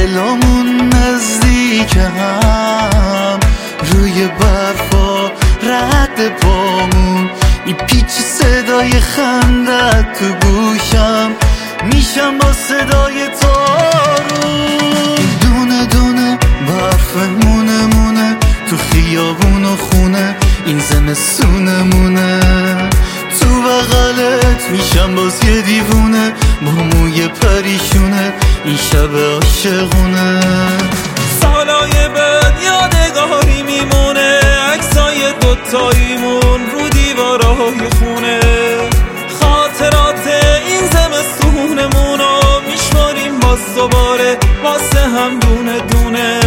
دلامون نزدیک هم، روی برفا رد پامون میپیچ صدای خندت تو گوشم، میشم با صدای تارون. دونه دونه برف مونه تو خیابون و خونه، این زمستونمونه. تو بغلت میشم باز یه دیوونه، با موی پریشونه، این شب عاشقونه. سالای بعد یادگاری میمونه، عکسای دوتاییمون رو دیوارای خونه. خاطرات این زمستونمونو میشماریم باز دوباره واسه هم دونه دونه.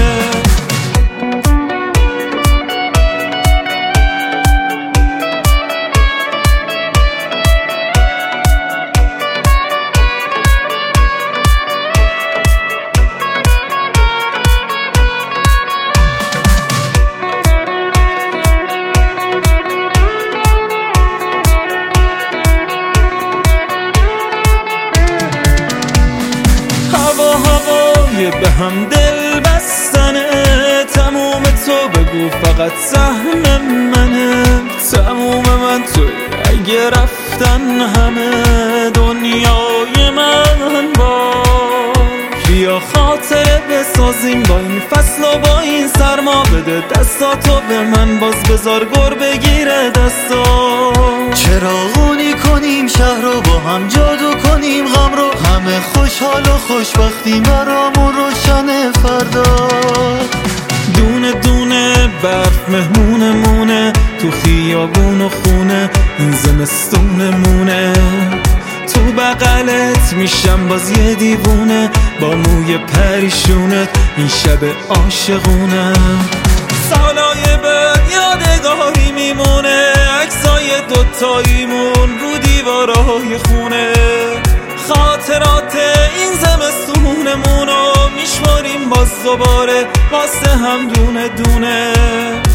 هوای به هم دل بستنه، تموم تو بگو فقط سهم منه. تموم من توی اگه رفتن همه دنیای من باش. بیا خاطره بسازیم با این فصل و با این سرما، بده دستاتو به من باز بذار گر بگیره دستا. چراغونی کنیم شهر رو با هم جادو کنیم، غم رو همه خوشحال و خوشبختی برامون روشن فردا. دونه دونه برف مهمونمونه، تو خیابون و خونه این زمستونمونه. تو بغلت میشم باز یه دیوونه، با موی پریشونت این شب عاشقونه. سالای بعد یادگاری میمونه، عکسای دوتاییمون رو دیوارای خونه. خاطرات این زمستونمونو میشماریم باز دوباره واسه هم دونه دونه.